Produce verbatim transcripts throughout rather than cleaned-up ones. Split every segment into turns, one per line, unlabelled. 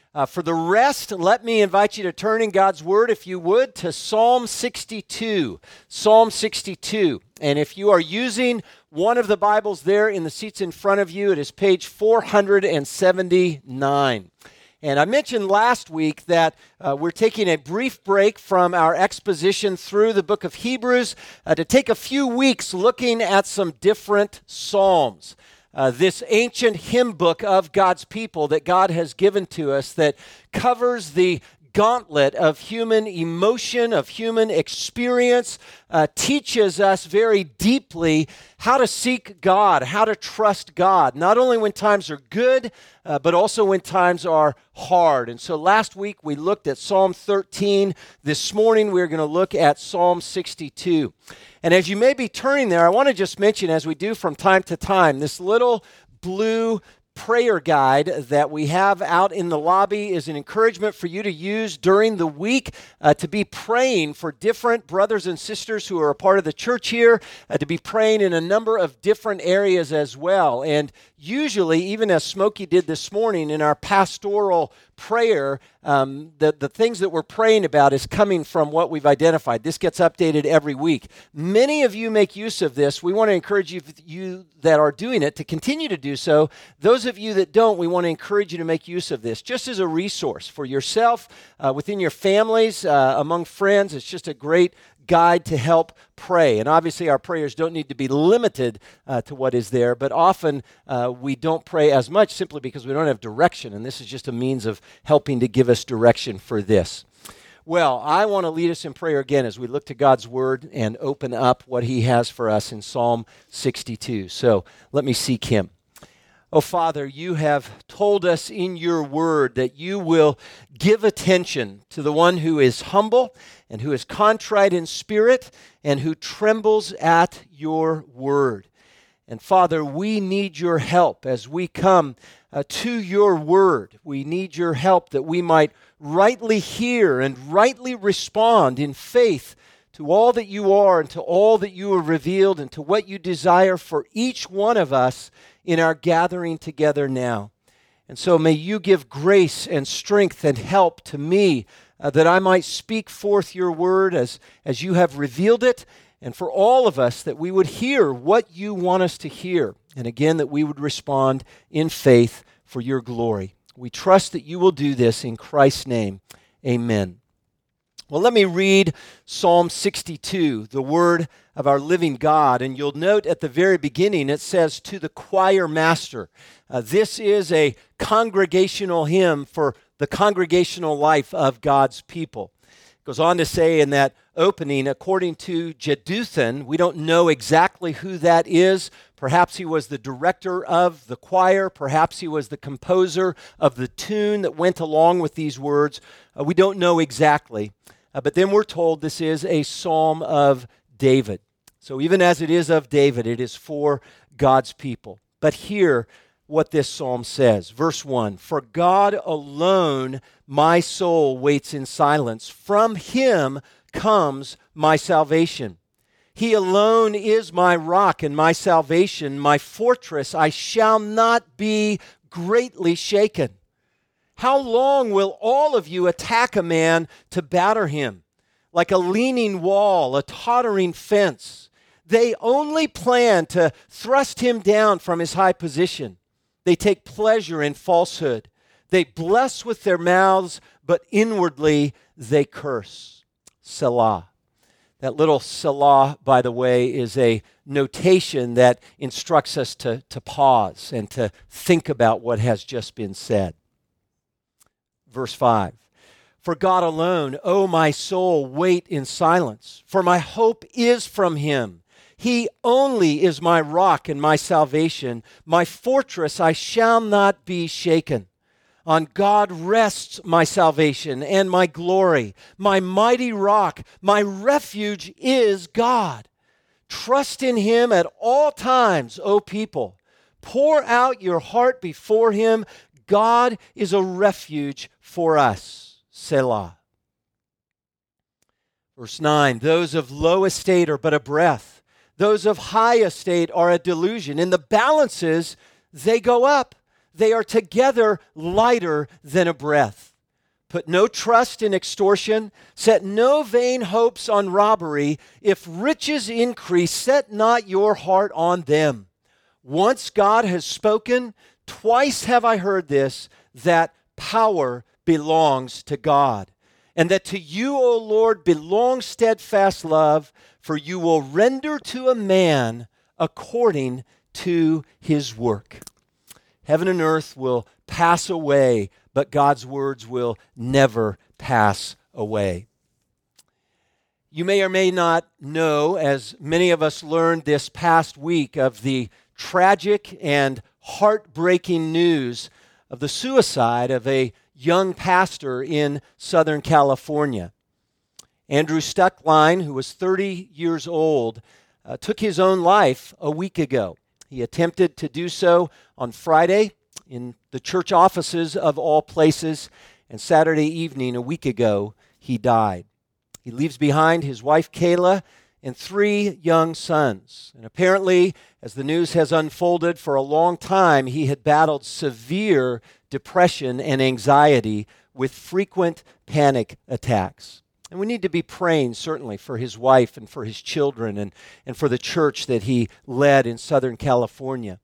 Uh, for the rest, let me invite you to turn in God's Word, if you would, to Psalm sixty-two. Psalm sixty-two. And if you are using one of the Bibles there in the seats in front of you, it is page four seventy-nine. And I mentioned last week that uh, we're taking a brief break from our exposition through the book of Hebrews uh, to take a few weeks looking at some different psalms. Uh, this ancient hymn book of God's people that God has given to us that covers the gauntlet of human emotion, of human experience, uh, teaches us very deeply how to seek God, how to trust God, not only when times are good, uh, but also when times are hard. And so last week we looked at Psalm thirteen. This morning we're going to look at Psalm sixty-two. And as you may be turning there, I want to just mention, as we do from time to time, this little blue prayer guide that we have out in the lobby is an encouragement for you to use during the week uh, to be praying for different brothers and sisters who are a part of the church here, uh, to be praying in a number of different areas as well. And usually, even as Smokey did this morning in our pastoral prayer, um, the, the things that we're praying about is coming from what we've identified. This gets updated every week. Many of you make use of this. We want to encourage you, you that are doing it to continue to do so. Those of you that don't, we want to encourage you to make use of this just as a resource for yourself, uh, within your families, uh, among friends. It's just a great guide to help pray. And obviously our prayers don't need to be limited uh, to what is there, but often uh, we don't pray as much simply because we don't have direction, and this is just a means of helping to give us direction for this. Well, I want to lead us in prayer again as we look to God's Word and open up what He has for us in Psalm sixty-two. So let me seek Him. Oh, Father, you have told us in your word that you will give attention to the one who is humble and who is contrite in spirit and who trembles at your word. And Father, we need your help as we come uh, to your word. We need your help that we might rightly hear and rightly respond in faith to all that you are and to all that you have revealed and to what you desire for each one of us in our gathering together now. And so may you give grace and strength and help to me uh, that I might speak forth your word as, as you have revealed it, and for all of us that we would hear what you want us to hear, and again that we would respond in faith for your glory. We trust that you will do this in Christ's name. Amen. Well, let me read Psalm sixty-two, the word of our living God. And you'll note at the very beginning it says, "To the choir master." Uh, this is a congregational hymn for the congregational life of God's people. It goes on to say in that opening, according to Jeduthun, we don't know exactly who that is. Perhaps he was the director of the choir. Perhaps he was the composer of the tune that went along with these words. Uh, we don't know exactly. Uh, but then we're told this is a psalm of David. So even as it is of David, it is for God's people. But hear what this psalm says. Verse one, "For God alone my soul waits in silence. From him comes my salvation. He alone is my rock and my salvation, my fortress. I shall not be greatly shaken. How long will all of you attack a man to batter him? Like a leaning wall, a tottering fence. They only plan to thrust him down from his high position. They take pleasure in falsehood. They bless with their mouths, but inwardly they curse." Selah. That little Selah, by the way, is a notation that instructs us to, to pause and to think about what has just been said. Verse five, "For God alone, O my soul, wait in silence, for my hope is from him. He only is my rock and my salvation, my fortress, I shall not be shaken. On God rests my salvation and my glory, my mighty rock, my refuge is God. Trust in him at all times, O people. Pour out your heart before him. God is a refuge for us." Selah. Verse nine, "Those of low estate are but a breath. Those of high estate are a delusion. In the balances, they go up. they are together lighter than a breath. Put no trust in extortion. Set no vain hopes on robbery. If riches increase, set not your heart on them. Once God has spoken, twice have I heard this, that power belongs to God. And that to you, O Lord, belongs steadfast love, for you will render to a man according to his work. Heaven and earth will pass away, but God's words will never pass away. You may or may not know, as many of us learned this past week, of the tragic and heartbreaking news of the suicide of a young pastor in Southern California. Andrew Stuckline, who was thirty years old, uh, took his own life a week ago. He attempted to do so on Friday in the church offices of all places, and Saturday evening, a week ago, he died. He leaves behind his wife, Kayla, and three young sons. And apparently, as the news has unfolded, for a long time, he had battled severe depression and anxiety with frequent panic attacks. And we need to be praying, certainly, for his wife and for his children and, and for the church that he led in Southern California.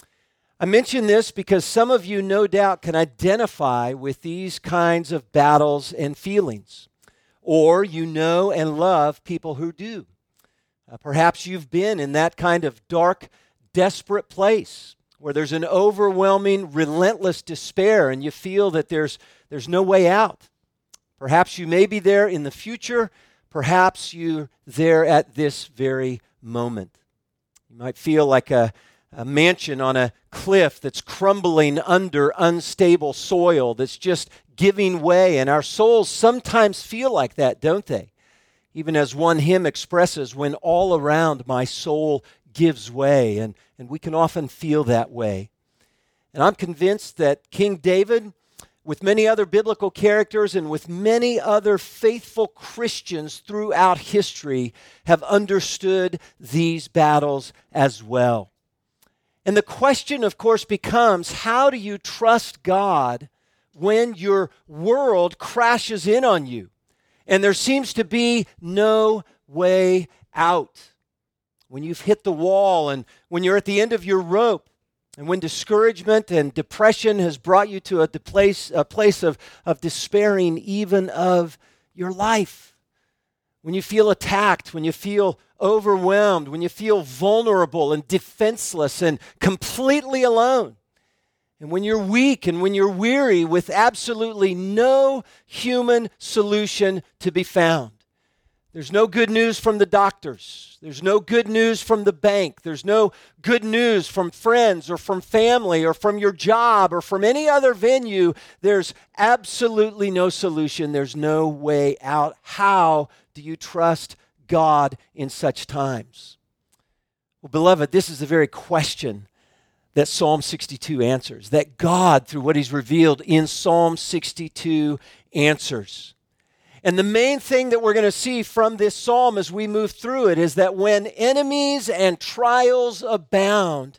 I mention this because some of you, no doubt, can identify with these kinds of battles and feelings. Or you know and love people who do. Uh, perhaps you've been in that kind of dark, desperate place where there's an overwhelming, relentless despair and you feel that there's, there's no way out. Perhaps you may be there in the future. Perhaps you're there at this very moment. You might feel like a, a mansion on a cliff that's crumbling under unstable soil, that's just giving way. And our souls sometimes feel like that, don't they? Even as one hymn expresses, when all around my soul gives way. And, and we can often feel that way. And I'm convinced that King David, with many other biblical characters and with many other faithful Christians throughout history, have understood these battles as well. And the question, of course, becomes, how do you trust God when your world crashes in on you and there seems to be no way out? When you've hit the wall and when you're at the end of your rope, and when discouragement and depression has brought you to a place, a place of, of despairing even of your life. When you feel attacked, when you feel overwhelmed, when you feel vulnerable and defenseless and completely alone. And when you're weak and when you're weary with absolutely no human solution to be found. There's no good news from the doctors. There's no good news from the bank. There's no good news from friends or from family or from your job or from any other venue. There's absolutely no solution. There's no way out. How do you trust God in such times? Well, beloved, this is the very question that Psalm sixty-two answers, that God, through what he's revealed in Psalm sixty-two, answers. And the main thing that we're going to see from this psalm as we move through it is that when enemies and trials abound,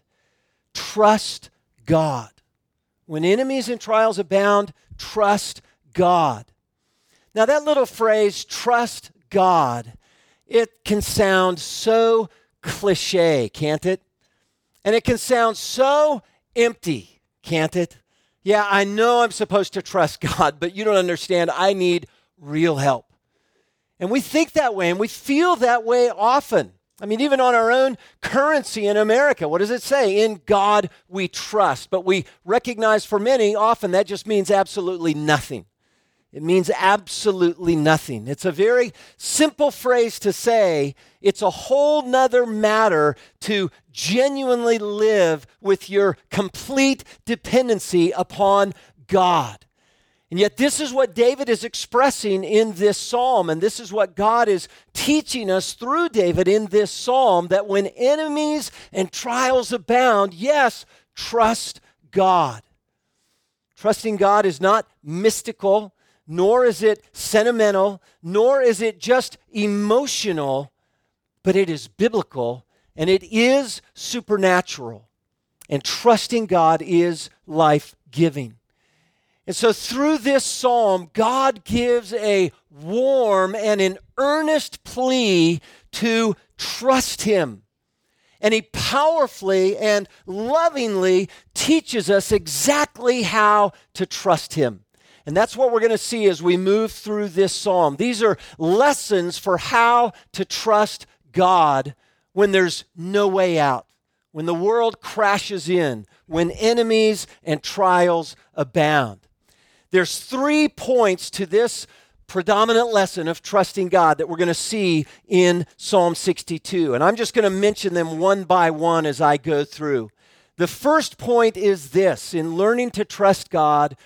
trust God. When enemies and trials abound, trust God. Now that little phrase, trust God, it can sound so cliche, can't it? And it can sound so empty, can't it? Yeah, I know I'm supposed to trust God, but you don't understand. I need real help. And we think that way, and we feel that way often. I mean, even on our own currency in America, what does it say? In God we trust. But we recognize for many, often that just means absolutely nothing. It means absolutely nothing. It's a very simple phrase to say. It's a whole nother matter to genuinely live with your complete dependency upon God. And yet this is what David is expressing in this psalm, and this is what God is teaching us through David in this psalm, that when enemies and trials abound, yes, trust God. Trusting God is not mystical, nor is it sentimental, nor is it just emotional, but it is biblical, and it is supernatural. And trusting God is life-giving. And so through this psalm, God gives a warm and an earnest plea to trust him. And he powerfully and lovingly teaches us exactly how to trust him. And that's what we're going to see as we move through this psalm. These are lessons for how to trust God when there's no way out, when the world crashes in, when enemies and trials abound. There's three points to this predominant lesson of trusting God that we're going to see in Psalm sixty-two. And I'm just going to mention them one by one as I go through. The first point is this: in learning to trust God,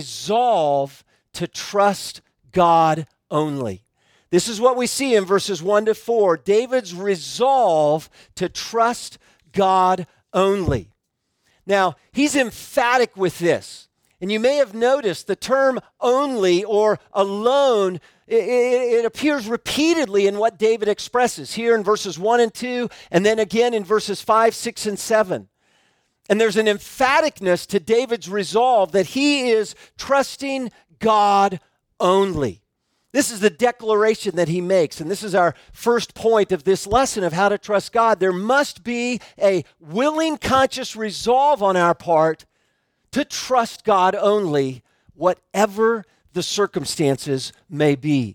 resolve to trust God only. This is what we see in verses one to four. David's resolve to trust God only. Now, he's emphatic with this. And you may have noticed the term only or alone, it, it, it appears repeatedly in what David expresses here in verses one and two, and then again in verses five, six, and seven. And there's an emphaticness to David's resolve that he is trusting God only. This is the declaration that he makes, and this is our first point of this lesson of how to trust God. There must be a willing, conscious resolve on our part to trust God only, whatever the circumstances may be.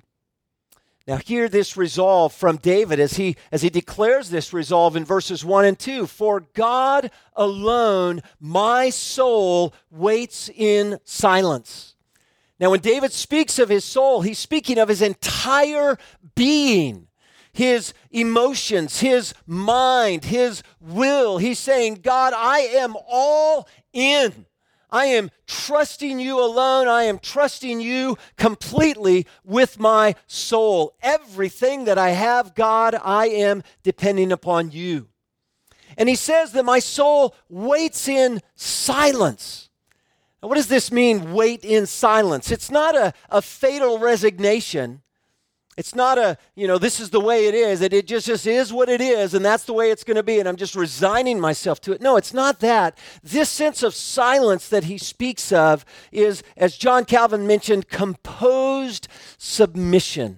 Now hear this resolve from David as he, as he declares this resolve in verses one and two. For God alone my soul waits in silence. Now when David speaks of his soul, he's speaking of his entire being, his emotions, his mind, his will. He's saying, God, I am all in. I am trusting you alone. I am trusting you completely with my soul. Everything that I have, God, I am depending upon you. And he says that my soul waits in silence. Now, what does this mean, wait in silence? It's not a, a fatal resignation. It's not a, you know, this is the way it is, that it just, just is what it is, and that's the way it's going to be, and I'm just resigning myself to it. No, it's not that. This sense of silence that he speaks of is, as John Calvin mentioned, composed submission.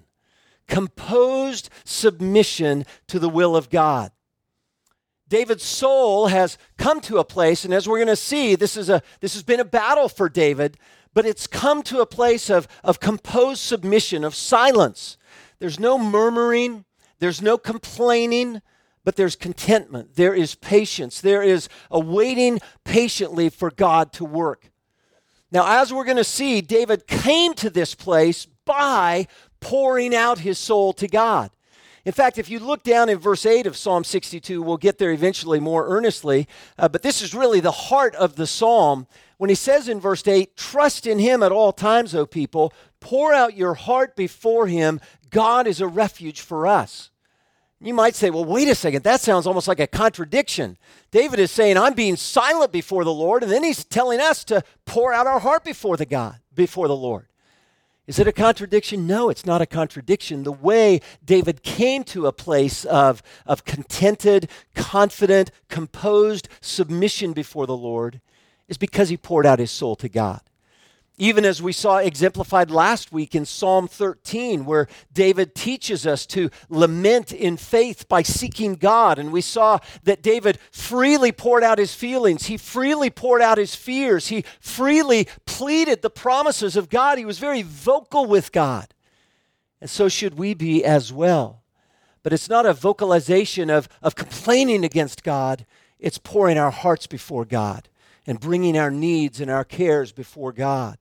Composed submission to the will of God. David's soul has come to a place, and as we're going to see, this is a this has been a battle for David, but it's come to a place of, of composed submission, of silence. There's no murmuring, there's no complaining, but there's contentment. There is patience. There is a waiting patiently for God to work. Now, as we're going to see, David came to this place by pouring out his soul to God. In fact, if you look down in verse eight of Psalm sixty-two, we'll get there eventually more earnestly, uh, but this is really the heart of the psalm. When he says in verse eight, trust in him at all times, O people, pour out your heart before him, God is a refuge for us. You might say, well, wait a second, that sounds almost like a contradiction. David is saying, I'm being silent before the Lord, and then he's telling us to pour out our heart before the God, before the Lord. Is it a contradiction? No, it's not a contradiction. The way David came to a place of, of contented, confident, composed submission before the Lord is because he poured out his soul to God. Even as we saw exemplified last week in Psalm thirteen, where David teaches us to lament in faith by seeking God. And we saw that David freely poured out his feelings. He freely poured out his fears. He freely pleaded the promises of God. He was very vocal with God. And so should we be as well. But it's not a vocalization of, of complaining against God. It's pouring our hearts before God and bringing our needs and our cares before God.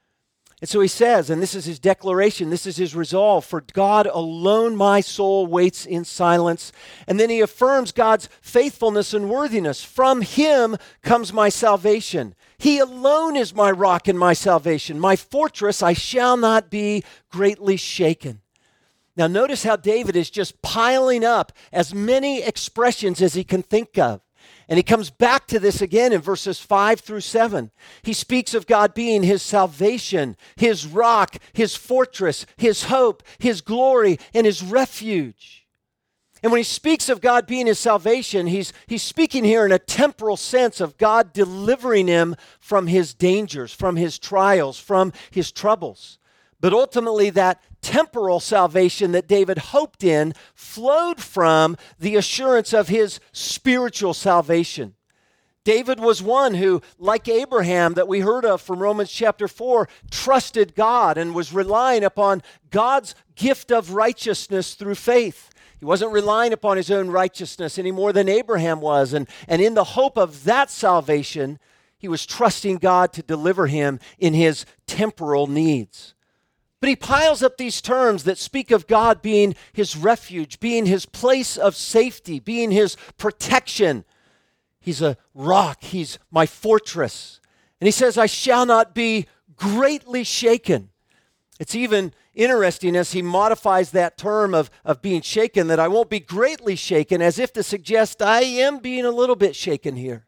And so he says, and this is his declaration, this is his resolve, for God alone my soul waits in silence. And then he affirms God's faithfulness and worthiness. From him comes my salvation. He alone is my rock and my salvation. My fortress, I shall not be greatly shaken. Now notice how David is just piling up as many expressions as he can think of. And he comes back to this again in verses five through seven. He speaks of God being his salvation, his rock, his fortress, his hope, his glory, and his refuge. And when he speaks of God being his salvation, he's, he's speaking here in a temporal sense of God delivering him from his dangers, from his trials, from his troubles. But ultimately, that temporal salvation that David hoped in flowed from the assurance of his spiritual salvation. David was one who, like Abraham that we heard of from Romans chapter four, trusted God and was relying upon God's gift of righteousness through faith. He wasn't relying upon his own righteousness any more than Abraham was. And, and in the hope of that salvation, he was trusting God to deliver him in his temporal needs. But he piles up these terms that speak of God being his refuge, being his place of safety, being his protection. He's a rock. He's my fortress. And he says, I shall not be greatly shaken. It's even interesting as he modifies that term of, of being shaken, that I won't be greatly shaken, as if to suggest I am being a little bit shaken here.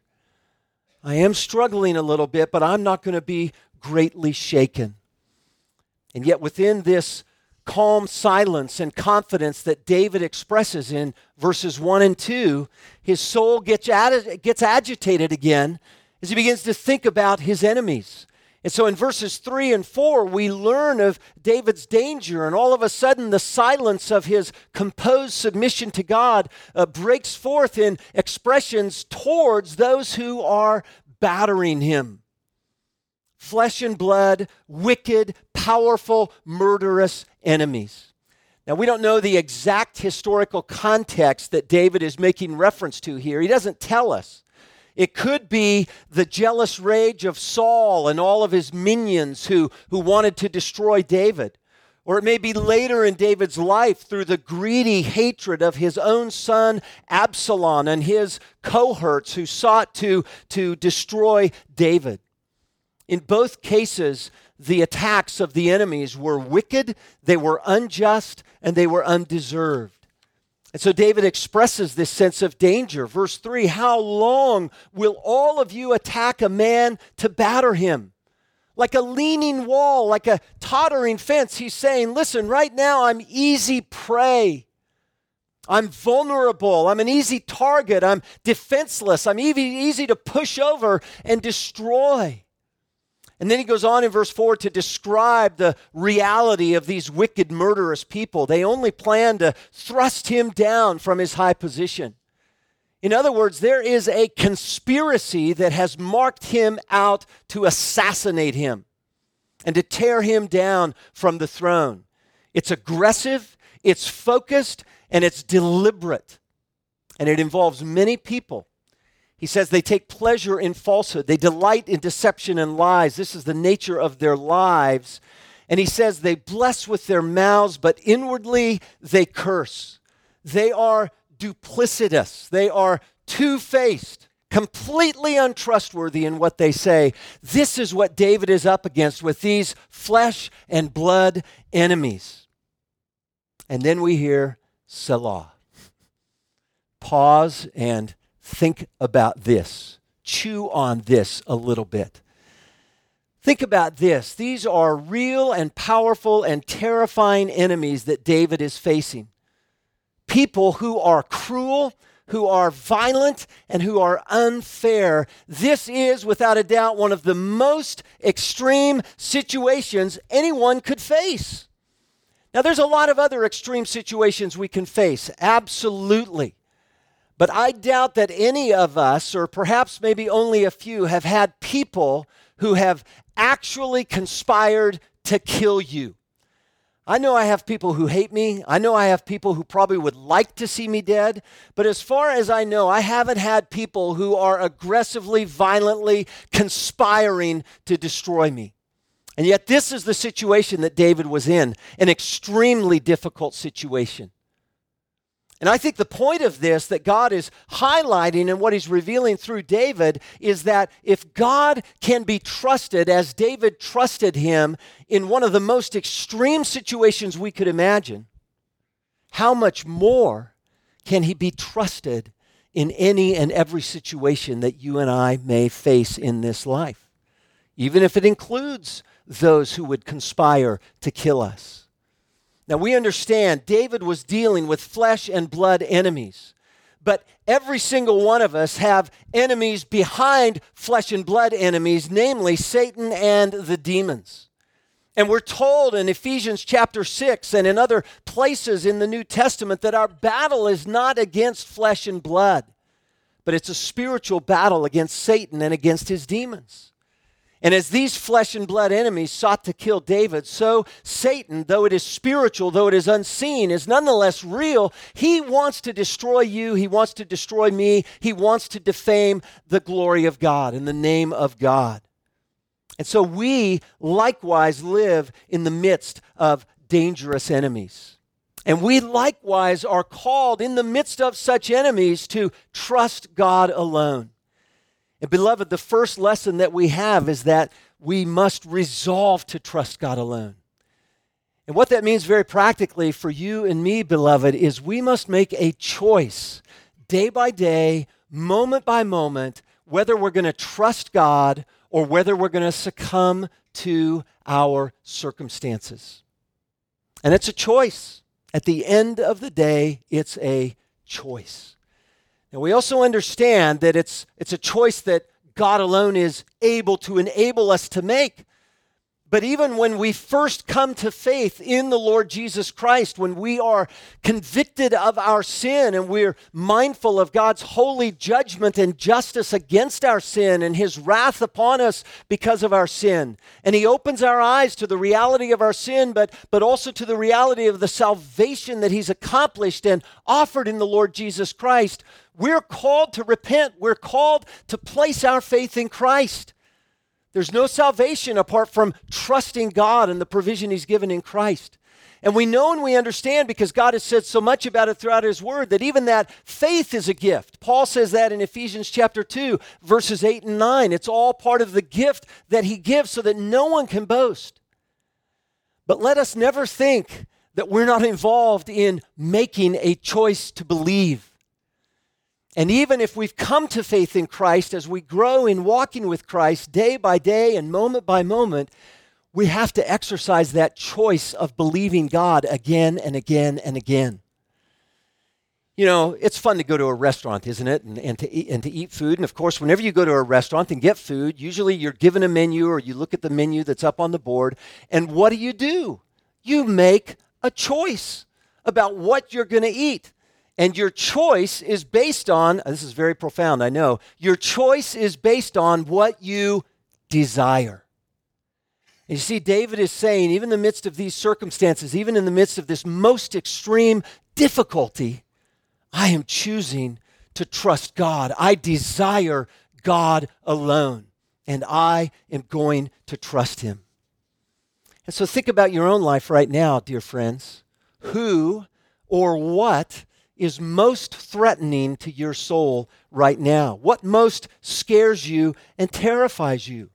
I am struggling a little bit, but I'm not going to be greatly shaken. And yet within this calm silence and confidence that David expresses in verses one and two, his soul gets, ag- gets agitated again as he begins to think about his enemies. And so in verses three and four, we learn of David's danger, and all of a sudden the silence of his composed submission to God uh, breaks forth in expressions towards those who are battering him. Flesh and blood, wicked, powerful, murderous enemies. Now, we don't know the exact historical context that David is making reference to here. He doesn't tell us. It could be the jealous rage of Saul and all of his minions who, who wanted to destroy David. Or it may be later in David's life through the greedy hatred of his own son Absalom and his cohorts who sought to, to destroy David. In both cases, the attacks of the enemies were wicked, they were unjust, and they were undeserved. And so David expresses this sense of danger. Verse three, how long will all of you attack a man to batter him? Like a leaning wall, like a tottering fence, he's saying, listen, right now I'm easy prey. I'm vulnerable. I'm an easy target. I'm defenseless. I'm easy, easy to push over and destroy. And then he goes on in verse four to describe the reality of these wicked, murderous people. They only plan to thrust him down from his high position. In other words, there is a conspiracy that has marked him out to assassinate him and to tear him down from the throne. It's aggressive, it's focused, and it's deliberate. And it involves many people. He says they take pleasure in falsehood. They delight in deception and lies. This is the nature of their lives. And he says they bless with their mouths, but inwardly they curse. They are duplicitous. They are two-faced, completely untrustworthy in what they say. This is what David is up against with these flesh and blood enemies. And then we hear Selah. Pause and think about this. Chew on this a little bit. Think about this. These are real and powerful and terrifying enemies that David is facing. People who are cruel, who are violent, and who are unfair. This is, without a doubt, one of the most extreme situations anyone could face. Now, there's a lot of other extreme situations we can face, absolutely. But I doubt that any of us, or perhaps maybe only a few, have had people who have actually conspired to kill you. I know I have people who hate me. I know I have people who probably would like to see me dead. But as far as I know, I haven't had people who are aggressively, violently conspiring to destroy me. And yet this is the situation that David was in, an extremely difficult situation. And I think the point of this that God is highlighting and what he's revealing through David is that if God can be trusted as David trusted him in one of the most extreme situations we could imagine, how much more can he be trusted in any and every situation that you and I may face in this life, even if it includes those who would conspire to kill us. Now we understand David was dealing with flesh and blood enemies. But every single one of us have enemies behind flesh and blood enemies, namely Satan and the demons. And we're told in Ephesians chapter six and in other places in the New Testament that our battle is not against flesh and blood, but it's a spiritual battle against Satan and against his demons. And as these flesh and blood enemies sought to kill David, so Satan, though it is spiritual, though it is unseen, is nonetheless real. He wants to destroy you. He wants to destroy me. He wants to defame the glory of God and the name of God. And so we likewise live in the midst of dangerous enemies. And we likewise are called in the midst of such enemies to trust God alone. And beloved, the first lesson that we have is that we must resolve to trust God alone. And what that means very practically for you and me, beloved, is we must make a choice day by day, moment by moment, whether we're going to trust God or whether we're going to succumb to our circumstances. And it's a choice. At the end of the day, it's a choice. And we also understand that it's, it's a choice that God alone is able to enable us to make. But even when we first come to faith in the Lord Jesus Christ, when we are convicted of our sin and we're mindful of God's holy judgment and justice against our sin and his wrath upon us because of our sin, and he opens our eyes to the reality of our sin, but, but also to the reality of the salvation that he's accomplished and offered in the Lord Jesus Christ, we're called to repent. We're called to place our faith in Christ. There's no salvation apart from trusting God and the provision he's given in Christ. And we know and we understand because God has said so much about it throughout his word that even that faith is a gift. Paul says that in Ephesians chapter two, verses eight and nine. It's all part of the gift that he gives so that no one can boast. But let us never think that we're not involved in making a choice to believe. And even if we've come to faith in Christ, as we grow in walking with Christ day by day and moment by moment, we have to exercise that choice of believing God again and again and again. You know, it's fun to go to a restaurant, isn't it? And, and, to eat, and to eat food. And of course, whenever you go to a restaurant and get food, usually you're given a menu or you look at the menu that's up on the board. And what do you do? You make a choice about what you're going to eat. And your choice is based on, this is very profound, I know, your choice is based on what you desire. And you see, David is saying, even in the midst of these circumstances, even in the midst of this most extreme difficulty, I am choosing to trust God. I desire God alone, and I am going to trust him. And so think about your own life right now, dear friends. Who or what is most threatening to your soul right now? What most scares you and terrifies you?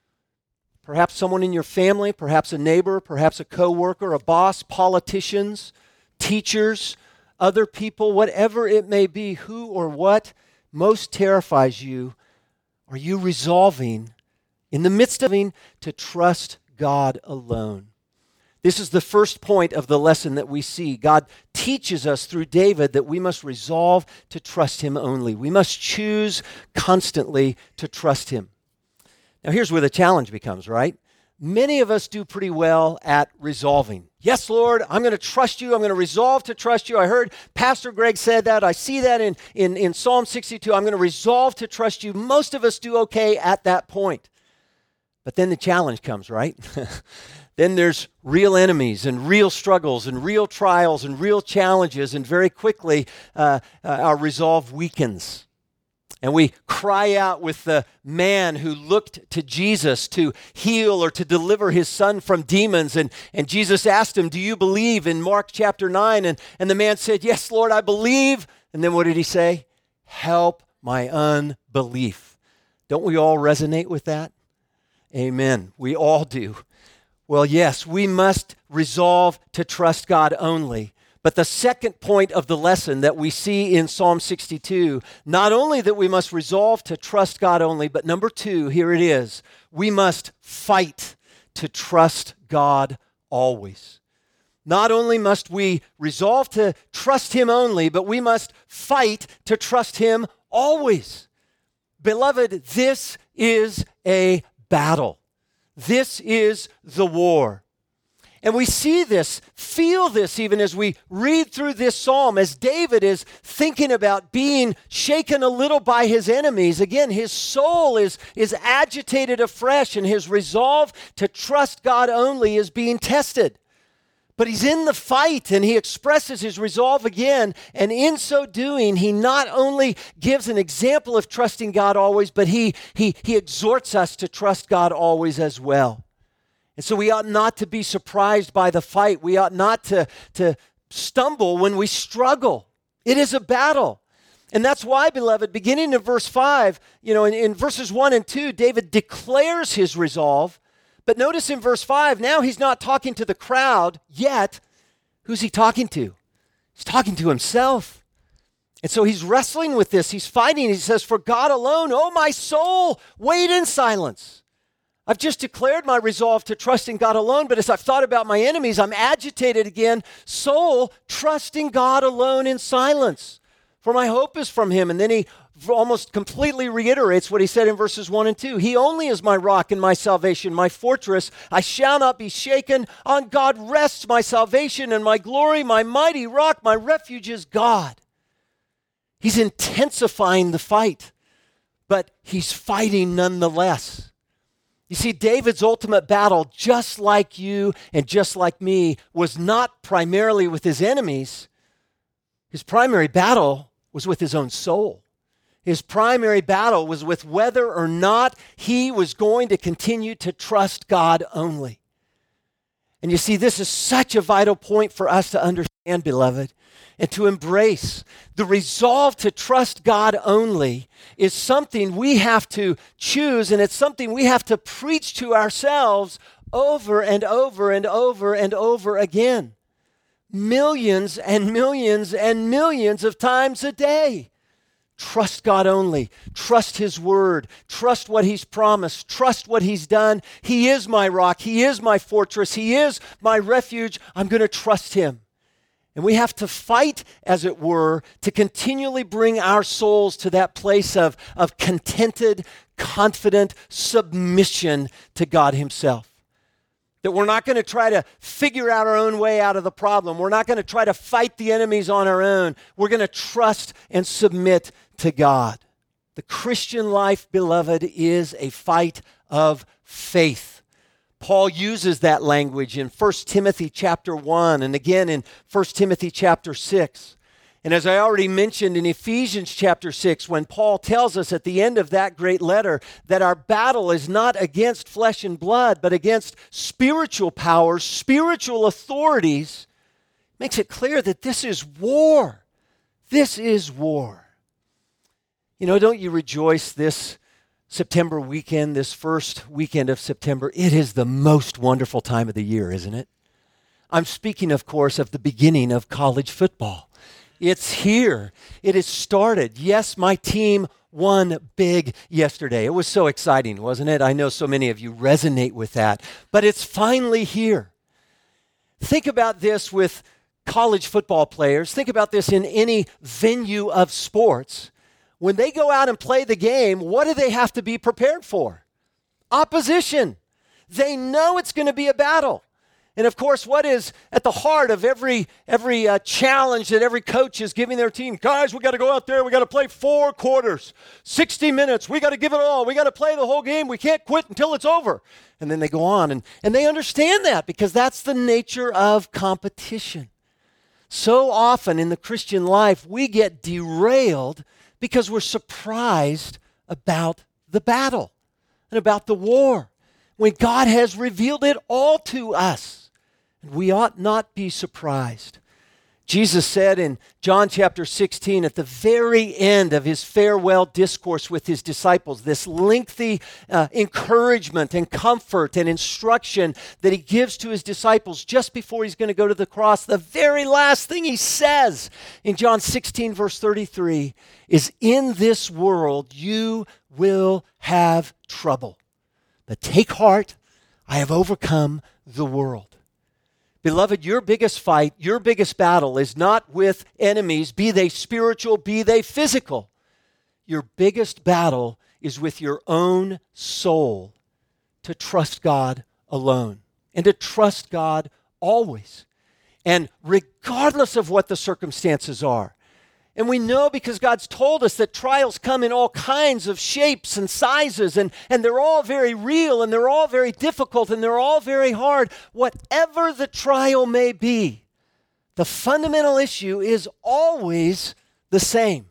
Perhaps someone in your family, perhaps a neighbor, perhaps a coworker, a boss, politicians, teachers, other people, whatever it may be, who or what most terrifies you. Are you resolving in the midst of it to trust God alone? This is the first point of the lesson that we see. God teaches us through David that we must resolve to trust him only. We must choose constantly to trust him. Now here's where the challenge becomes, right? Many of us do pretty well at resolving. Yes, Lord, I'm going to trust you. I'm going to resolve to trust you. I heard Pastor Greg said that. I see that in, in, in Psalm sixty-two. I'm going to resolve to trust you. Most of us do okay at that point. But then the challenge comes, right? Then there's real enemies and real struggles and real trials and real challenges, and very quickly uh, uh, our resolve weakens. And we cry out with the man who looked to Jesus to heal or to deliver his son from demons. And, and Jesus asked him, do you believe, in Mark chapter nine? And, and the man said, yes, Lord, I believe. And then what did he say? Help my unbelief. Don't we all resonate with that? Amen. We all do. Well, yes, we must resolve to trust God only. But the second point of the lesson that we see in Psalm sixty-two, not only that we must resolve to trust God only, but number two, here it is, we must fight to trust God always. Not only must we resolve to trust him only, but we must fight to trust him always. Beloved, this is a battle. This is the war. And we see this, feel this even as we read through this psalm, as David is thinking about being shaken a little by his enemies. Again, his soul is, is agitated afresh, and his resolve to trust God only is being tested. But he's in the fight, and he expresses his resolve again. And in so doing, he not only gives an example of trusting God always, but he, he, he exhorts us to trust God always as well. And so we ought not to be surprised by the fight. We ought not to, to stumble when we struggle. It is a battle. And that's why, beloved, beginning in verse five, you know, in, in verses one and two, David declares his resolve. But notice in verse five, now he's not talking to the crowd yet. Who's he talking to? He's talking to himself. And so he's wrestling with this. He's fighting. He says, "For God alone, oh my soul, wait in silence." I've just declared my resolve to trust in God alone, but as I've thought about my enemies, I'm agitated again. Soul, trust in God alone in silence, for my hope is from him. And then he almost completely reiterates what he said in verses one and two. He only is my rock and my salvation, my fortress. I shall not be shaken. On God rests my salvation and my glory, my mighty rock, my refuge is God. He's intensifying the fight, but he's fighting nonetheless. You see, David's ultimate battle, just like you and just like me, was not primarily with his enemies. His primary battle was with his own soul. His primary battle was with whether or not he was going to continue to trust God only. And you see, this is such a vital point for us to understand, beloved, and to embrace. The resolve to trust God only is something we have to choose, and it's something we have to preach to ourselves over and over and over and over again. Millions and millions and millions of times a day. Trust God only. Trust his word. Trust what he's promised. Trust what he's done. He is my rock. He is my fortress. He is my refuge. I'm going to trust him. And we have to fight, as it were, to continually bring our souls to that place of, of contented, confident submission to God himself. That we're not going to try to figure out our own way out of the problem. We're not going to try to fight the enemies on our own. We're going to trust and submit to God. The Christian life, beloved, is a fight of faith. Paul uses that language in First Timothy chapter one and again in First Timothy chapter six. And as I already mentioned in Ephesians chapter six, when Paul tells us at the end of that great letter that our battle is not against flesh and blood, but against spiritual powers, spiritual authorities, makes it clear that this is war. This is war. You know, don't you rejoice this September weekend, this first weekend of September? It is the most wonderful time of the year, isn't it? I'm speaking, of course, of the beginning of college football. It's here. It has started. Yes, my team won big yesterday. It was so exciting, wasn't it? I know so many of you resonate with that, but it's finally here. Think about this with college football players. Think about this in any venue of sports. When they go out and play the game, what do they have to be prepared for? Opposition. They know it's going to be a battle. And of course, what is at the heart of every every uh, challenge that every coach is giving their team? Guys, we got to go out there. We got to play four quarters, sixty minutes. We got to give it all. We got to play the whole game. We can't quit until it's over. And then they go on. And, and they understand that because that's the nature of competition. So often in the Christian life, we get derailed because we're surprised about the battle and about the war when God has revealed it all to us. And we ought not be surprised. Jesus said in John chapter sixteen, at the very end of his farewell discourse with his disciples, this lengthy uh, encouragement and comfort and instruction that he gives to his disciples just before he's going to go to the cross, the very last thing he says in John sixteen, verse thirty-three, is, in this world you will have trouble. But take heart, I have overcome the world. Beloved, your biggest fight, your biggest battle is not with enemies, be they spiritual, be they physical. Your biggest battle is with your own soul, to trust God alone and to trust God always. And regardless of what the circumstances are. And we know because God's told us that trials come in all kinds of shapes and sizes, and, and they're all very real, and they're all very difficult, and they're all very hard. Whatever the trial may be, the fundamental issue is always the same.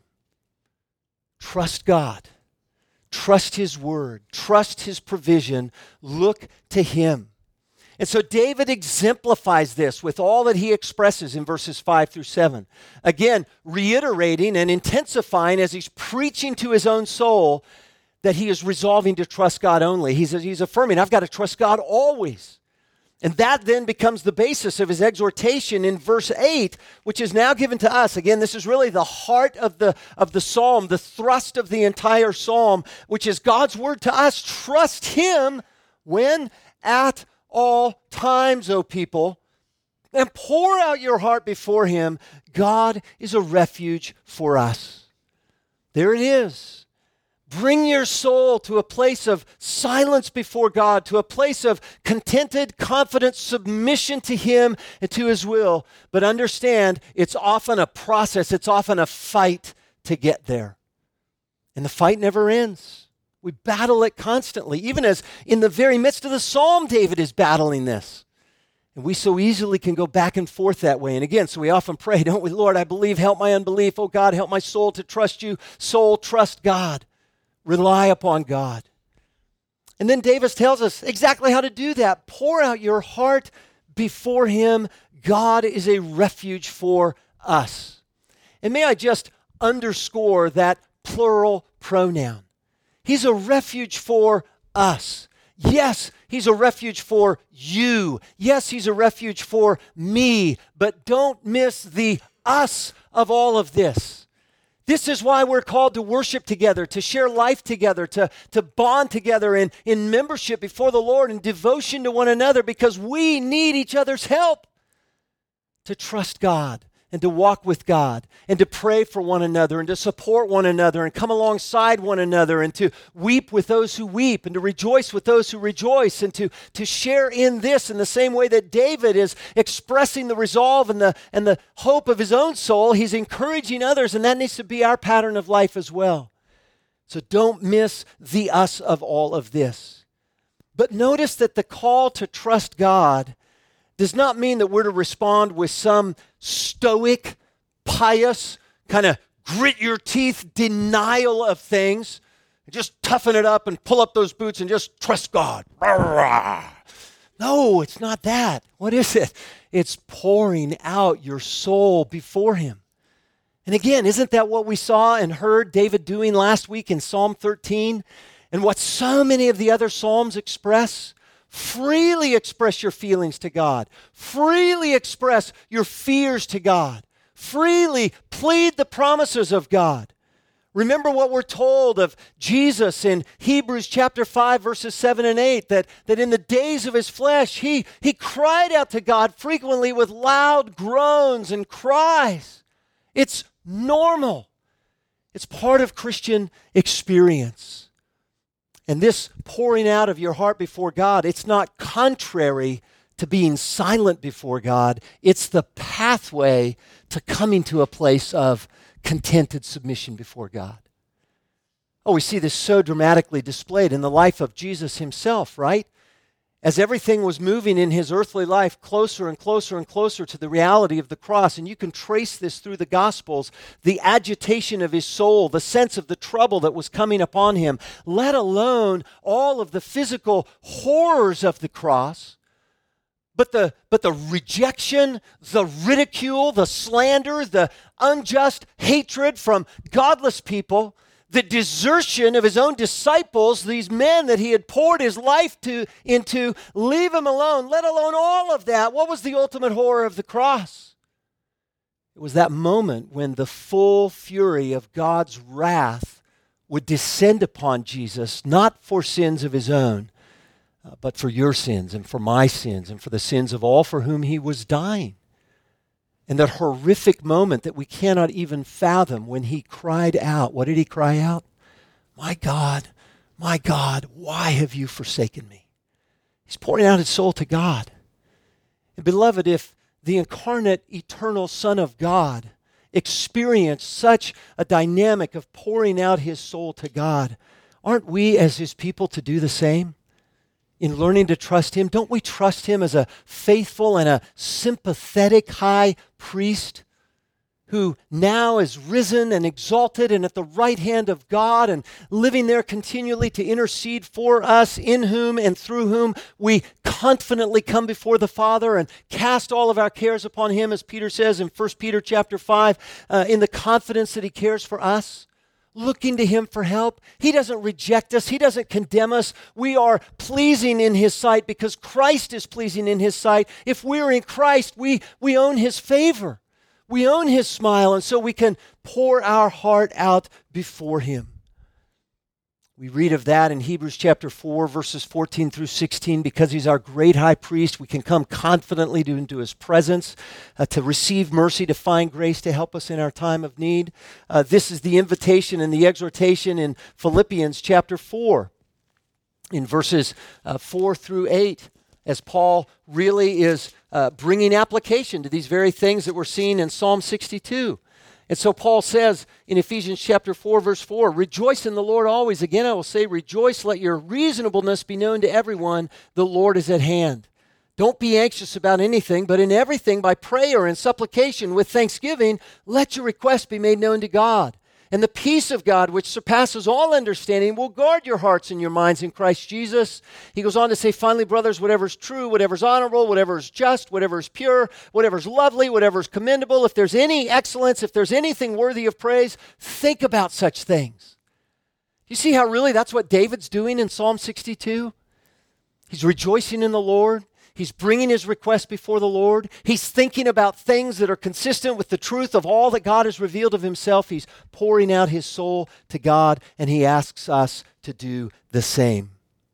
Trust God. Trust His word. Trust His provision. Look to Him. And so David exemplifies this with all that he expresses in verses five through seven. Again, reiterating and intensifying as he's preaching to his own soul that he is resolving to trust God only. He's, he's affirming, I've got to trust God always. And that then becomes the basis of his exhortation in verse eight, which is now given to us. Again, this is really the heart of the, of the psalm, the thrust of the entire psalm, which is God's word to us. Trust Him when at all times, O people, and pour out your heart before Him. God is a refuge for us. There it is. Bring your soul to a place of silence before God, to a place of contented, confident submission to Him and to His will. But understand, it's often a process. It's often a fight to get there. And the fight never ends. We battle it constantly, even as in the very midst of the psalm, David is battling this. And we so easily can go back and forth that way. And again, so we often pray, don't we? Lord, I believe, help my unbelief. Oh God, help my soul to trust you. Soul, trust God. Rely upon God. And then David tells us exactly how to do that. Pour out your heart before Him. God is a refuge for us. And may I just underscore that plural pronoun. He's a refuge for us. Yes, He's a refuge for you. Yes, He's a refuge for me. But don't miss the us of all of this. This is why we're called to worship together, to share life together, to, to bond together in, in membership before the Lord and devotion to one another, because we need each other's help to trust God and to walk with God and to pray for one another and to support one another and come alongside one another and to weep with those who weep and to rejoice with those who rejoice and to, to share in this in the same way that David is expressing the resolve and the, and the hope of his own soul. He's encouraging others, and that needs to be our pattern of life as well. So don't miss the us of all of this. But notice that the call to trust God does not mean that we're to respond with some stoic, pious, kind of grit your teeth denial of things. Just toughen it up and pull up those boots and just trust God. No, it's not that. What is it? It's pouring out your soul before Him. And again, isn't that what we saw and heard David doing last week in Psalm thirteen? And what so many of the other Psalms express? Freely express your feelings to God. Freely express your fears to God. Freely plead the promises of God. Remember what we're told of Jesus in Hebrews chapter five, verses seven and eight, that, that in the days of His flesh, he, he cried out to God frequently with loud groans and cries. It's normal. It's part of Christian experience. And this pouring out of your heart before God, it's not contrary to being silent before God. It's the pathway to coming to a place of contented submission before God. Oh, we see this so dramatically displayed in the life of Jesus Himself, right? As everything was moving in His earthly life closer and closer and closer to the reality of the cross, and you can trace this through the Gospels, the agitation of His soul, the sense of the trouble that was coming upon Him, let alone all of the physical horrors of the cross, but the, but the rejection, the ridicule, the slander, the unjust hatred from godless people, the desertion of His own disciples, these men that He had poured His life to, into, leave Him alone, let alone all of that. What was the ultimate horror of the cross? It was that moment when the full fury of God's wrath would descend upon Jesus, not for sins of His own, uh, but for your sins and for my sins and for the sins of all for whom he was dying. And that horrific moment that we cannot even fathom when he cried out. What did he cry out? My God, my God, why have you forsaken me? He's pouring out his soul to God. And beloved, if the incarnate, eternal Son of God experienced such a dynamic of pouring out his soul to God, aren't we as his people to do the same? In learning to trust him, don't we trust him as a faithful and a sympathetic high priest who now is risen and exalted and at the right hand of God and living there continually to intercede for us, in whom and through whom we confidently come before the Father and cast all of our cares upon him, as Peter says in First Peter chapter five, uh, in the confidence that he cares for us? Looking to him for help. He doesn't reject us. He doesn't condemn us. We are pleasing in his sight because Christ is pleasing in his sight. If we're in Christ, we, we own his favor. We own his smile, and so we can pour our heart out before him. We read of that in Hebrews chapter four, verses fourteen through sixteen. Because he's our great high priest, we can come confidently to, into his presence uh, to receive mercy, to find grace, to help us in our time of need. Uh, this is the invitation and the exhortation in Philippians chapter four, in verses uh, four through eight, as Paul really is uh, bringing application to these very things that we're seeing in Psalm sixty-two. And so Paul says in Ephesians chapter four, verse four, rejoice in the Lord always. Again, I will say, rejoice, let your reasonableness be known to everyone. The Lord is at hand. Don't be anxious about anything, but in everything by prayer and supplication with thanksgiving, let your requests be made known to God. And the peace of God, which surpasses all understanding, will guard your hearts and your minds in Christ Jesus. He goes on to say, finally, brothers, whatever is true, whatever is honorable, whatever is just, whatever is pure, whatever is lovely, whatever is commendable, if there's any excellence, if there's anything worthy of praise, think about such things. You see how really that's what David's doing in Psalm sixty-two? He's rejoicing in the Lord. He's bringing his request before the Lord. He's thinking about things that are consistent with the truth of all that God has revealed of himself. He's pouring out his soul to God, and he asks us to do the same.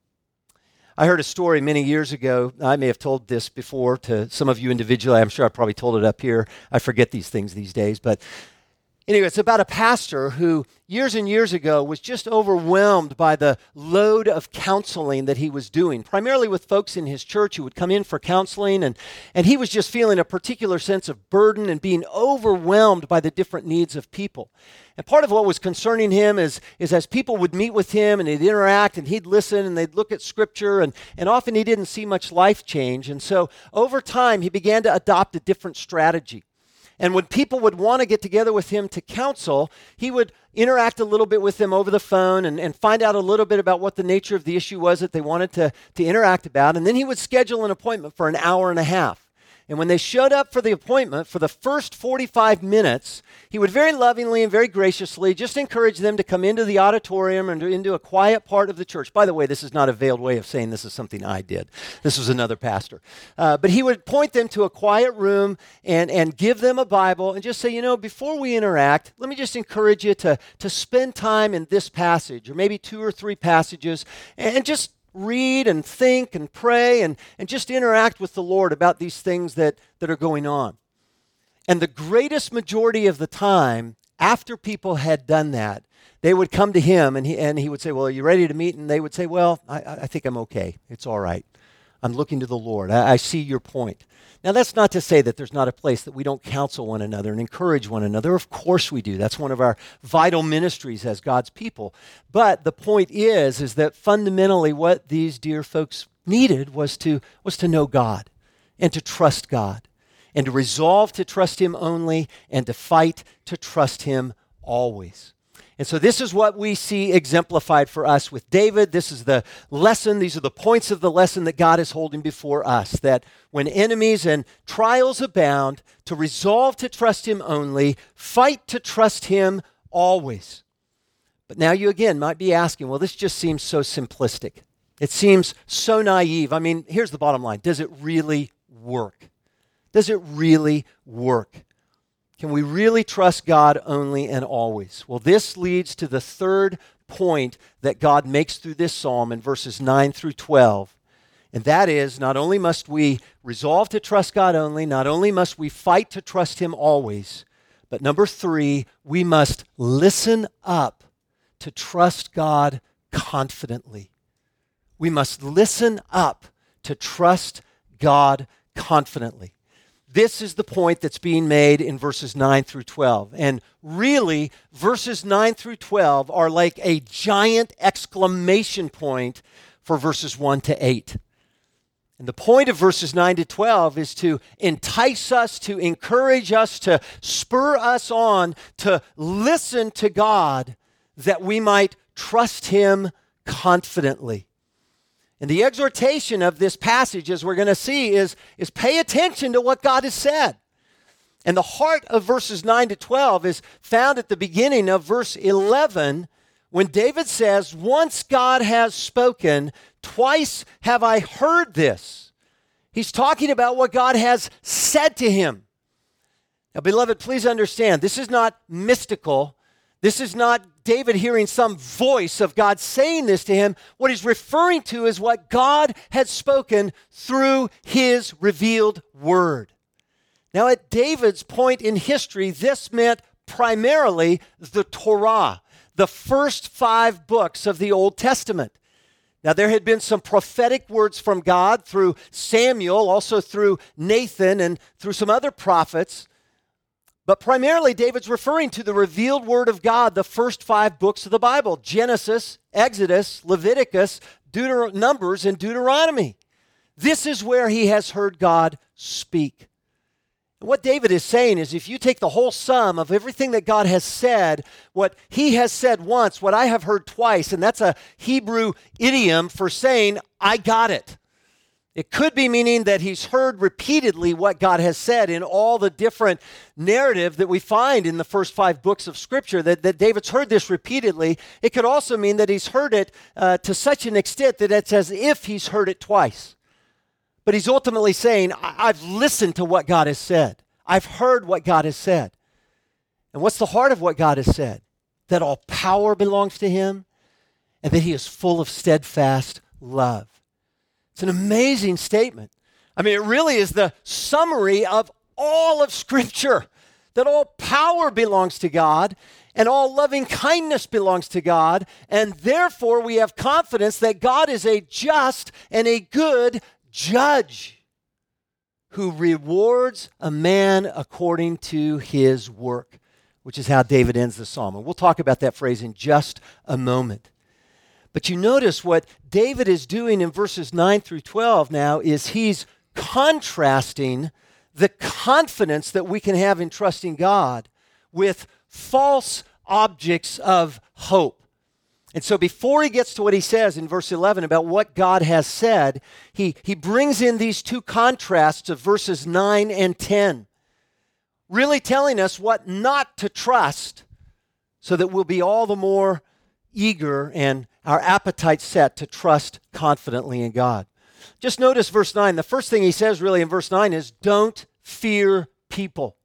I heard a story many years ago. I may have told this before to some of you individually. I'm sure I probably told it up here. I forget these things these days. But anyway, it's about a pastor who years and years ago was just overwhelmed by the load of counseling that he was doing, primarily with folks in his church who would come in for counseling, and, and he was just feeling a particular sense of burden and being overwhelmed by the different needs of people. And part of what was concerning him is, is as people would meet with him and they'd interact and he'd listen and they'd look at scripture, and, and often he didn't see much life change. And so over time, he began to adopt a different strategy. And when people would want to get together with him to counsel, he would interact a little bit with them over the phone and, and find out a little bit about what the nature of the issue was that they wanted to, to interact about. And then he would schedule an appointment for an hour and a half. And when they showed up for the appointment, for the first forty-five minutes, he would very lovingly and very graciously just encourage them to come into the auditorium and into a quiet part of the church. By the way, this is not a veiled way of saying this is something I did. This was another pastor. Uh, but he would point them to a quiet room and, and give them a Bible and just say, you know, before we interact, let me just encourage you to, to spend time in this passage, or maybe two or three passages, and just read and think and pray and, and just interact with the Lord about these things that, that are going on. And the greatest majority of the time, after people had done that, they would come to him and he, and he would say, well, are you ready to meet? And they would say, well, I, I think I'm okay. It's all right. I'm looking to the Lord. I, I see your point. Now, that's not to say that there's not a place that we don't counsel one another and encourage one another. Of course we do. That's one of our vital ministries as God's people. But the point is, is that fundamentally what these dear folks needed was to, was to know God and to trust God and to resolve to trust him only and to fight to trust him always. And so this is what we see exemplified for us with David. This is the lesson. These are the points of the lesson that God is holding before us, that when enemies and trials abound, to resolve to trust him only, fight to trust him always. But now you again might be asking, well, this just seems so simplistic. It seems so naive. I mean, here's the bottom line. Does it really work? Does it really work? Can we really trust God only and always? Well, this leads to the third point that God makes through this psalm in verses nine through twelve. And that is, not only must we resolve to trust God only, not only must we fight to trust Him always, but number three, we must listen up to trust God confidently. We must listen up to trust God confidently. This is the point that's being made in verses nine through twelve. And really, verses nine through twelve are like a giant exclamation point for verses one to eight. And the point of verses nine to twelve is to entice us, to encourage us, to spur us on to listen to God that we might trust Him confidently. And the exhortation of this passage, as we're going to see, is, is pay attention to what God has said. And the heart of verses nine to twelve is found at the beginning of verse eleven, when David says, once God has spoken, twice have I heard this. He's talking about what God has said to him. Now, beloved, please understand, this is not mystical. This is not David hearing some voice of God saying this to him. What he's referring to is what God had spoken through His revealed word. Now, at David's point in history, this meant primarily the Torah, the first five books of the Old Testament. Now, there had been some prophetic words from God through Samuel, also through Nathan, and through some other prophets. But primarily, David's referring to the revealed word of God, the first five books of the Bible: Genesis, Exodus, Leviticus, Deuter- Numbers, and Deuteronomy. This is where he has heard God speak. And what David is saying is, if you take the whole sum of everything that God has said, what He has said once, what I have heard twice, and that's a Hebrew idiom for saying, I got it. It could be meaning that he's heard repeatedly what God has said in all the different narrative that we find in the first five books of Scripture, that, that David's heard this repeatedly. It could also mean that he's heard it uh, to such an extent that it's as if he's heard it twice. But he's ultimately saying, I- I've listened to what God has said. I've heard what God has said. And what's the heart of what God has said? That all power belongs to Him and that He is full of steadfast love. It's an amazing statement. I mean, it really is the summary of all of Scripture, that all power belongs to God and all loving kindness belongs to God, and therefore we have confidence that God is a just and a good judge who rewards a man according to his work, which is how David ends the psalm. And we'll talk about that phrase in just a moment. But you notice what David is doing in verses nine through twelve now is he's contrasting the confidence that we can have in trusting God with false objects of hope. And so before he gets to what he says in verse eleven about what God has said, he, he brings in these two contrasts of verses nine and ten, really telling us what not to trust so that we'll be all the more eager and our appetite set to trust confidently in God. Just notice verse nine. The first thing he says really in verse nine is, don't fear people.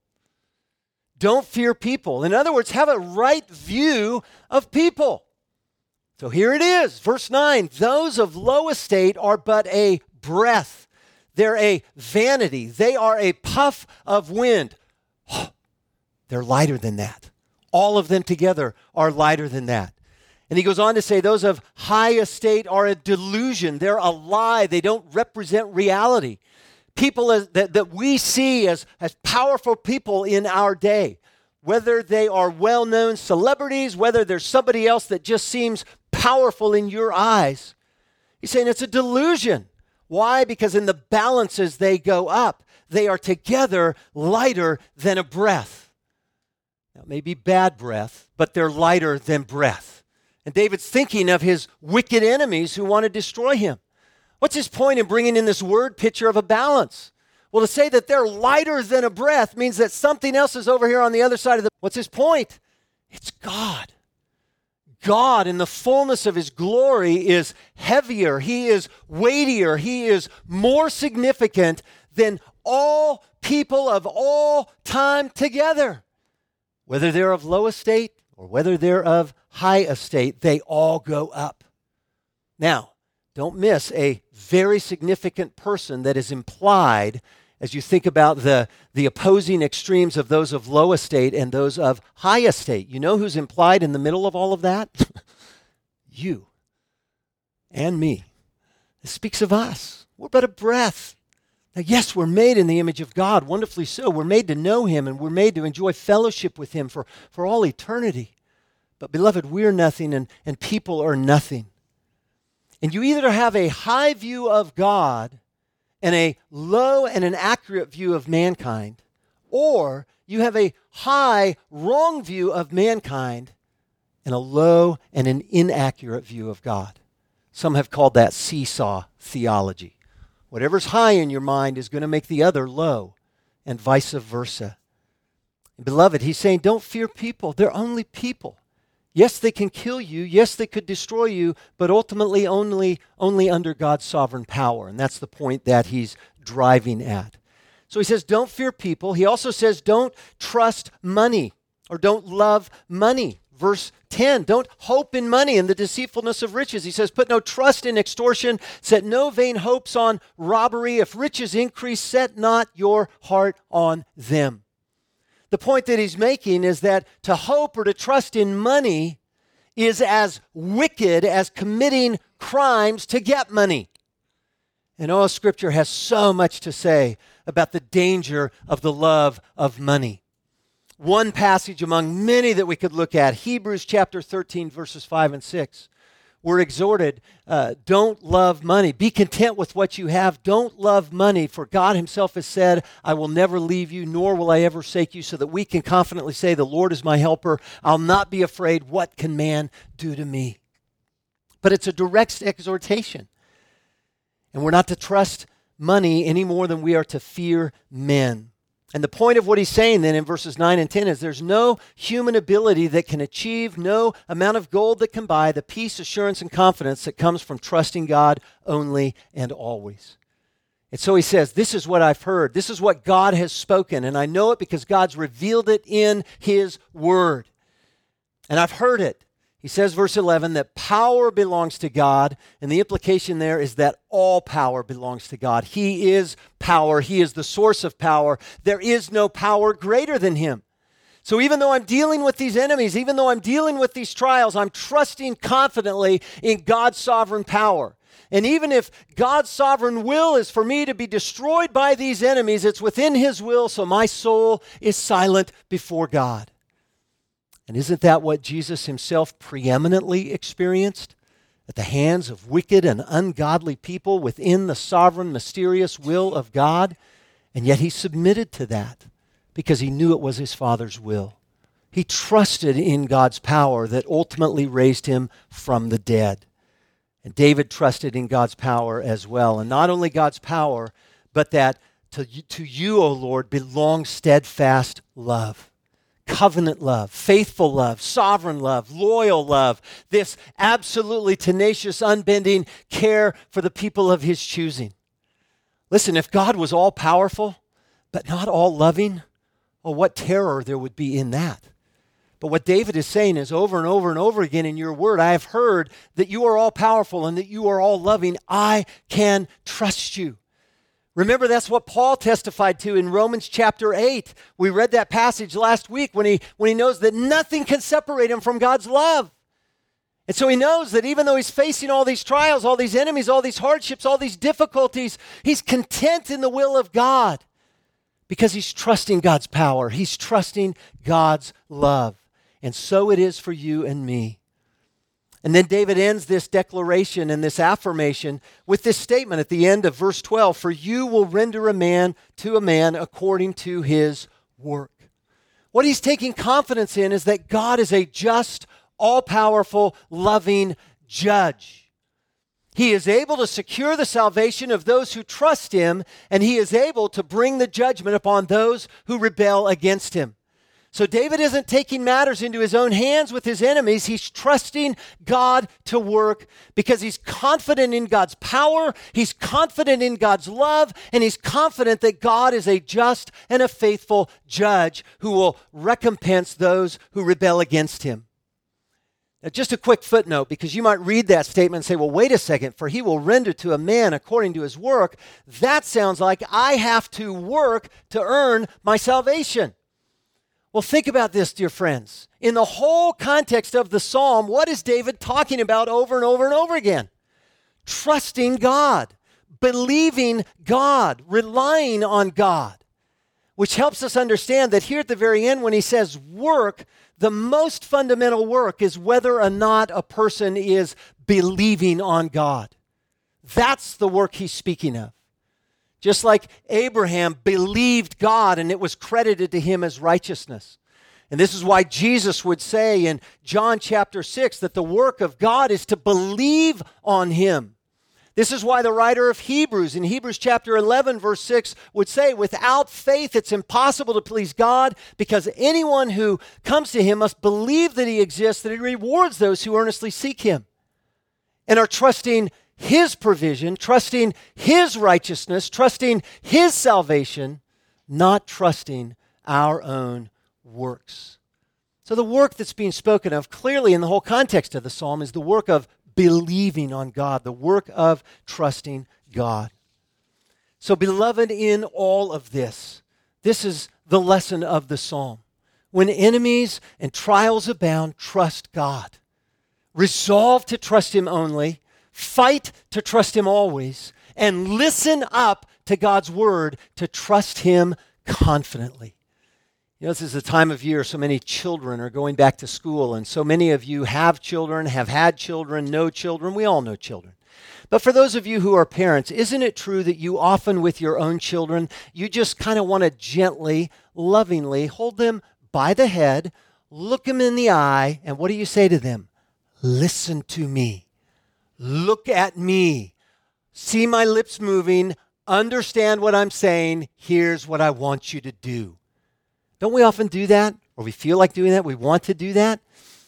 Don't fear people. In other words, have a right view of people. So here it is, verse nine. Those of low estate are but a breath. They're a vanity. They are a puff of wind. Oh, they're lighter than that. All of them together are lighter than that. And he goes on to say those of high estate are a delusion. They're a lie. They don't represent reality. People as, that, that we see as, as powerful people in our day, whether they are well-known celebrities, whether there's somebody else that just seems powerful in your eyes, he's saying it's a delusion. Why? Because in the balances they go up. They are together lighter than a breath. Now, maybe bad breath, but they're lighter than breath. And David's thinking of his wicked enemies who want to destroy him. What's his point in bringing in this word picture of a balance? Well, to say that they're lighter than a breath means that something else is over here on the other side of the... What's his point? It's God. God in the fullness of His glory is heavier. He is weightier. He is more significant than all people of all time together. Whether they're of low estate or whether they're of high estate, they all go up. Now, don't miss a very significant person that is implied as you think about the, the opposing extremes of those of low estate and those of high estate. You know who's implied in the middle of all of that? You and me. It speaks of us. We're but a breath. Now, yes, we're made in the image of God, wonderfully so. We're made to know him, and we're made to enjoy fellowship with him for, for all eternity. But beloved, we're nothing, and, and people are nothing. And you either have a high view of God and a low and an accurate view of mankind, or you have a high, wrong view of mankind and a low and an inaccurate view of God. Some have called that seesaw theology. Whatever's high in your mind is going to make the other low, and vice versa. And beloved, he's saying, don't fear people. They're only people. Yes, they can kill you. Yes, they could destroy you, but ultimately only, only under God's sovereign power. And that's the point that he's driving at. So he says, don't fear people. He also says, don't trust money or don't love money. Verse ten, don't hope in money and the deceitfulness of riches. He says, put no trust in extortion. Set no vain hopes on robbery. If riches increase, set not your heart on them. The point that he's making is that to hope or to trust in money is as wicked as committing crimes to get money. And all Scripture has so much to say about the danger of the love of money. One passage among many that we could look at, Hebrews chapter thirteen, verses five and six. We're exhorted, uh, don't love money. Be content with what you have. Don't love money, for God himself has said, I will never leave you, nor will I ever forsake you, so that we can confidently say, the Lord is my helper. I'll not be afraid. What can man do to me? But it's a direct exhortation. And we're not to trust money any more than we are to fear men. And the point of what he's saying then in verses nine and ten is there's no human ability that can achieve, no amount of gold that can buy the peace, assurance, and confidence that comes from trusting God only and always. And so he says, this is what I've heard. This is what God has spoken. And I know it because God's revealed it in his word. And I've heard it. He says, verse eleven, that power belongs to God, and the implication there is that all power belongs to God. He is power. He is the source of power. There is no power greater than him. So even though I'm dealing with these enemies, even though I'm dealing with these trials, I'm trusting confidently in God's sovereign power. And even if God's sovereign will is for me to be destroyed by these enemies, it's within his will, so my soul is silent before God. And isn't that what Jesus himself preeminently experienced? At the hands of wicked and ungodly people within the sovereign, mysterious will of God. And yet he submitted to that because he knew it was his Father's will. He trusted in God's power that ultimately raised him from the dead. And David trusted in God's power as well. And not only God's power, but that to, to you, O Lord, belongs steadfast love. Covenant love, faithful love, sovereign love, loyal love, this absolutely tenacious, unbending care for the people of his choosing. Listen, if God was all powerful, but not all loving, well, what terror there would be in that. But what David is saying is over and over and over again in your word, I have heard that you are all powerful and that you are all loving. I can trust you. Remember, that's what Paul testified to in Romans chapter eight. We read that passage last week when he, when he knows that nothing can separate him from God's love. And so he knows that even though he's facing all these trials, all these enemies, all these hardships, all these difficulties, he's content in the will of God because he's trusting God's power. He's trusting God's love. And so it is for you and me. And then David ends this declaration and this affirmation with this statement at the end of verse twelve, for you will render a man to a man according to his work. What he's taking confidence in is that God is a just, all-powerful, loving judge. He is able to secure the salvation of those who trust him, and he is able to bring the judgment upon those who rebel against him. So David isn't taking matters into his own hands with his enemies. He's trusting God to work because he's confident in God's power, he's confident in God's love, and he's confident that God is a just and a faithful judge who will recompense those who rebel against him. Now, just a quick footnote, because you might read that statement and say, well, wait a second, for he will render to a man according to his work. That sounds like I have to work to earn my salvation. Well, think about this, dear friends. In the whole context of the psalm, what is David talking about over and over and over again? Trusting God, believing God, relying on God, which helps us understand that here at the very end when he says work, the most fundamental work is whether or not a person is believing on God. That's the work he's speaking of. Just like Abraham believed God and it was credited to him as righteousness. And this is why Jesus would say in John chapter six that the work of God is to believe on him. This is why the writer of Hebrews in Hebrews chapter eleven verse six would say, without faith it's impossible to please God, because anyone who comes to him must believe that he exists, that he rewards those who earnestly seek him and are trusting his provision, trusting his righteousness, trusting his salvation, not trusting our own works. So the work that's being spoken of clearly in the whole context of the psalm is the work of believing on God, the work of trusting God. So beloved, in all of this, this is the lesson of the psalm. When enemies and trials abound, trust God. Resolve to trust him only, fight to trust him always, and listen up to God's word to trust him confidently. You know, this is the time of year so many children are going back to school, and so many of you have children, have had children, know children. We all know children. But for those of you who are parents, isn't it true that you often with your own children, you just kind of want to gently, lovingly hold them by the head, look them in the eye, and what do you say to them? Listen to me. Look at me. See my lips moving. Understand what I'm saying. Here's what I want you to do. Don't we often do that? Or we feel like doing that? We want to do that?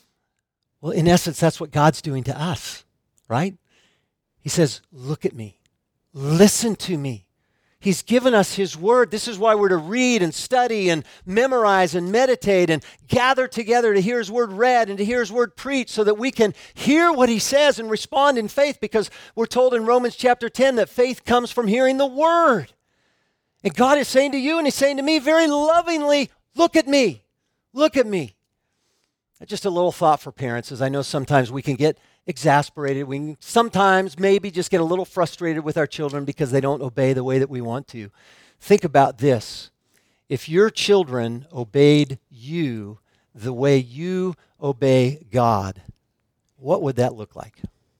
Well, in essence, that's what God's doing to us, right? He says, look at me. Listen to me. He's given us his word. This is why we're to read and study and memorize and meditate and gather together to hear his word read and to hear his word preached so that we can hear what he says and respond in faith, because we're told in Romans chapter ten that faith comes from hearing the word. And God is saying to you and he's saying to me very lovingly, look at me. Look at me. Just a little thought for parents, as I know sometimes we can get exasperated. We can sometimes maybe just get a little frustrated with our children because they don't obey the way that we want to. Think about this. If your children obeyed you the way you obey God, what would that look like?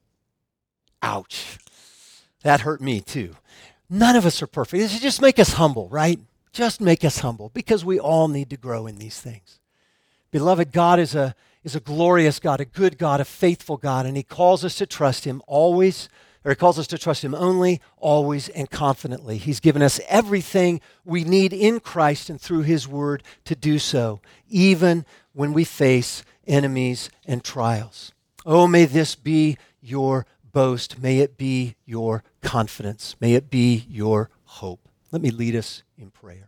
Ouch. That hurt me too. None of us are perfect. This should just make us humble, right? Just make us humble, because we all need to grow in these things. Beloved, God is a, is a glorious God, a good God, a faithful God, and he calls us to trust him always, or he calls us to trust him only, always, and confidently. He's given us everything we need in Christ and through his word to do so, even when we face enemies and trials. Oh, may this be your boast. May it be your confidence. May it be your hope. Let me lead us in prayer.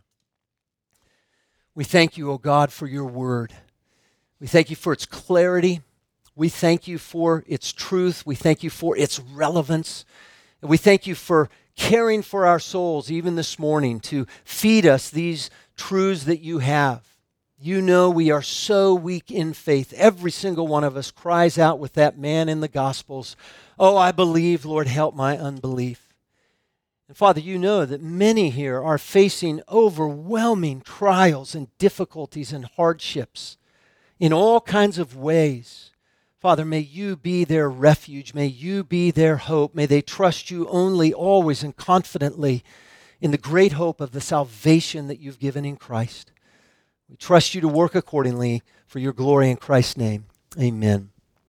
We thank you, O God, for your word. We thank you for its clarity. We thank you for its truth. We thank you for its relevance. And we thank you for caring for our souls even this morning to feed us these truths that you have. You know we are so weak in faith. Every single one of us cries out with that man in the Gospels, oh, I believe, Lord, help my unbelief. And Father, you know that many here are facing overwhelming trials and difficulties and hardships in all kinds of ways. Father, may you be their refuge. May you be their hope. May they trust you only, always, and confidently in the great hope of the salvation that you've given in Christ. We trust you to work accordingly for your glory in Christ's name. Amen.